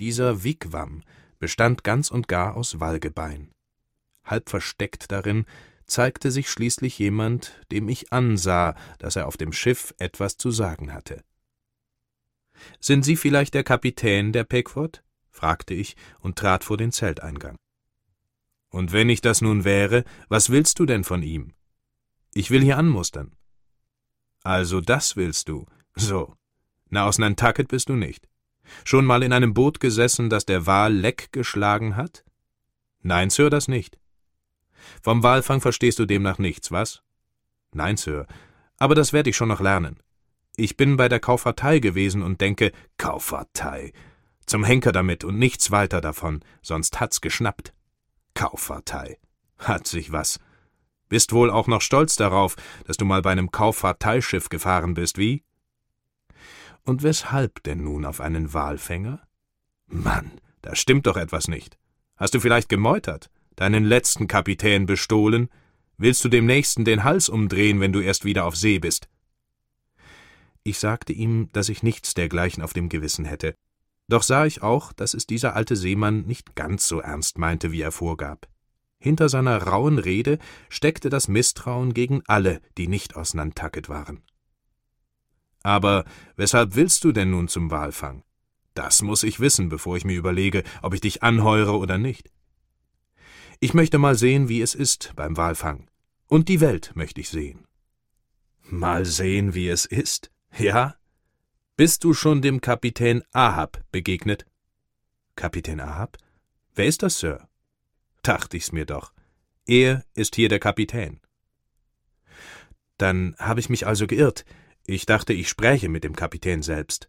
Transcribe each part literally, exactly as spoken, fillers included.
Dieser Wigwam bestand ganz und gar aus Walgebein. Halb versteckt darin zeigte sich schließlich jemand, dem ich ansah, dass er auf dem Schiff etwas zu sagen hatte. »Sind Sie vielleicht der Kapitän der Pequod?« fragte ich und trat vor den Zelteingang. »Und wenn ich das nun wäre, was willst du denn von ihm?« »Ich will hier anmustern.« »Also das willst du? So. Na, aus Nantucket bist du nicht. Schon mal in einem Boot gesessen, das der Wal Leck geschlagen hat?« »Nein, Sir, das nicht.« »Vom Walfang verstehst du demnach nichts, was?« »Nein, Sir, aber das werde ich schon noch lernen. Ich bin bei der Kauffahrtei gewesen und denke, Kauffahrtei, zum Henker damit und nichts weiter davon, sonst hat's geschnappt. Kauffahrtei, hat sich was. Bist wohl auch noch stolz darauf, dass du mal bei einem Kauffahrteischiff gefahren bist, wie?« »Und weshalb denn nun auf einen Walfänger?« »Mann, da stimmt doch etwas nicht. Hast du vielleicht gemeutert, deinen letzten Kapitän bestohlen? Willst du dem Nächsten den Hals umdrehen, wenn du erst wieder auf See bist?« Ich sagte ihm, dass ich nichts dergleichen auf dem Gewissen hätte. Doch sah ich auch, dass es dieser alte Seemann nicht ganz so ernst meinte, wie er vorgab. Hinter seiner rauen Rede steckte das Misstrauen gegen alle, die nicht aus Nantucket waren. »Aber weshalb willst du denn nun zum Walfang? Das muß ich wissen, bevor ich mir überlege, ob ich dich anheure oder nicht.« »Ich möchte mal sehen, wie es ist beim Walfang. Und die Welt möchte ich sehen.« »Mal sehen, wie es ist? Ja? Bist du schon dem Kapitän Ahab begegnet?« »Kapitän Ahab? Wer ist das, Sir?« »Dacht ich's mir doch. Er ist hier der Kapitän.« »Dann habe ich mich also geirrt. Ich dachte, ich spräche mit dem Kapitän selbst.«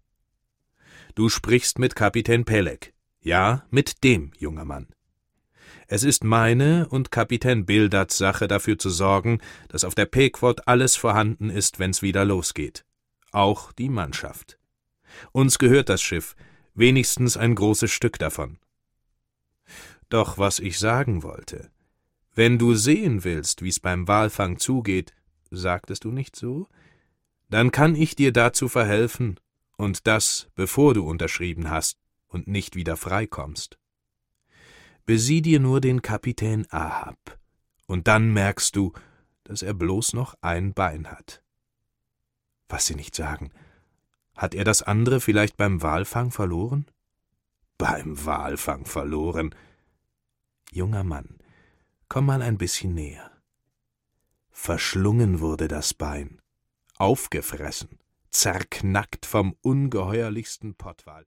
»Du sprichst mit Kapitän Peleg. Ja, mit dem, junger Mann. Es ist meine und Kapitän Bildards Sache, dafür zu sorgen, dass auf der Pequod alles vorhanden ist, wenn's wieder losgeht. Auch die Mannschaft. Uns gehört das Schiff, wenigstens ein großes Stück davon. Doch was ich sagen wollte, wenn du sehen willst, wie's beim Walfang zugeht, sagtest du nicht so? Dann kann ich dir dazu verhelfen, und das, bevor du unterschrieben hast und nicht wieder freikommst. Besieh dir nur den Kapitän Ahab, und dann merkst du, dass er bloß noch ein Bein hat.« »Was Sie nicht sagen, hat er das andere vielleicht beim Walfang verloren?« »Beim Walfang verloren?« »Junger Mann, komm mal ein bisschen näher. Verschlungen wurde das Bein, aufgefressen, zerknackt vom ungeheuerlichsten Pottwal.«